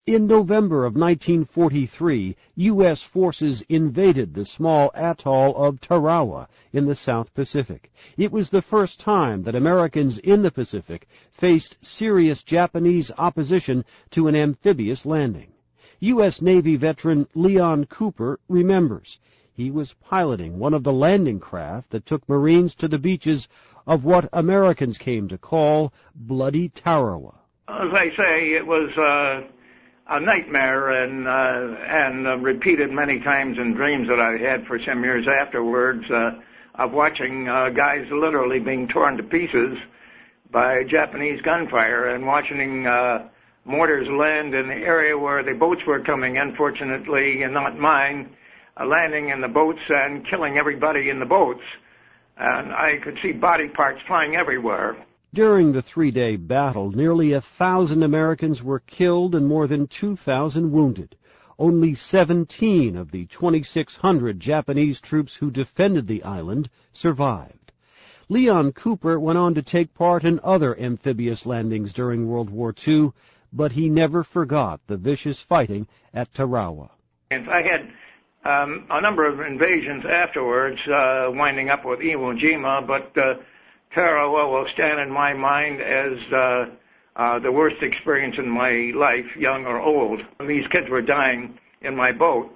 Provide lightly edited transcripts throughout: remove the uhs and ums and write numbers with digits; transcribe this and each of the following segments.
In November of 1943, U.S. forces invaded the small atoll of Tarawa in the South Pacific. It was the first time that Americans in the Pacific faced serious Japanese opposition to an amphibious landing. U.S. Navy veteran Leon Cooper remembers. He was piloting one of the landing craft that took Marines to the beaches of what Americans came to call Bloody Tarawa. As I say, it was a nightmare and repeated many times in dreams that I had for some years afterwards of watching guys literally being torn to pieces by Japanese gunfire and watching mortars land in the area where the boats were coming in, fortunately, and not mine, landing in the boats and killing everybody in the boats. And I could see body parts flying everywhere. During the three-day battle, nearly 1,000 Americans were killed and more than 2,000 wounded. Only 17 of the 2,600 Japanese troops who defended the island survived. Leon Cooper went on to take part in other amphibious landings during World War II, but he never forgot the vicious fighting at Tarawa. I had a number of invasions afterwards, winding up with Iwo Jima, but Tarawa will stand in my mind as the worst experience in my life, young or old. These kids were dying in my boat,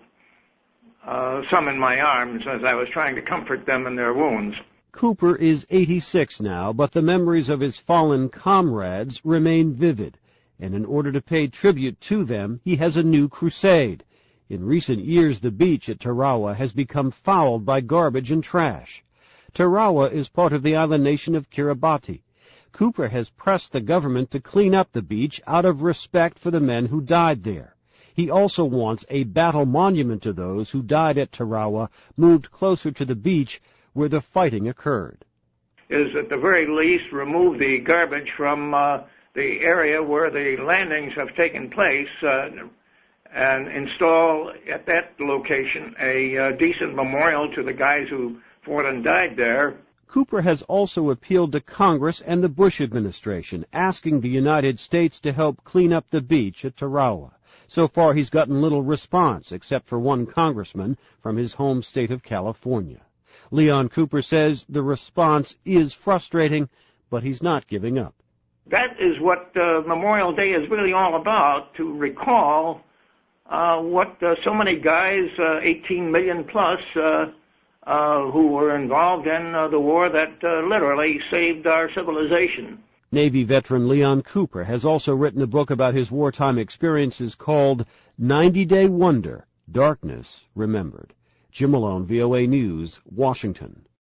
some in my arms, as I was trying to comfort them in their wounds. Cooper is 86 now, but the memories of his fallen comrades remain vivid, and in order to pay tribute to them, he has a new crusade. In recent years, the beach at Tarawa has become fouled by garbage and trash. Tarawa is part of the island nation of Kiribati. Cooper has pressed the government to clean up the beach out of respect for the men who died there. He also wants a battle monument to those who died at Tarawa moved closer to the beach where the fighting occurred. Is at the very least remove the garbage from the area where the landings have taken place and install at that location a decent memorial to the guys who fought and died there. Cooper has also appealed to Congress and the Bush administration, asking the United States to help clean up the beach at Tarawa. So far, he's gotten little response, except for one congressman from his home state of California. Leon Cooper says the response is frustrating, but he's not giving up. That is what Memorial Day is really all about, to recall what so many guys, 18 million plus, who were involved in the war that literally saved our civilization. Navy veteran Leon Cooper has also written a book about his wartime experiences called 90-Day Wonder, Darkness Remembered. Jim Malone, VOA News, Washington.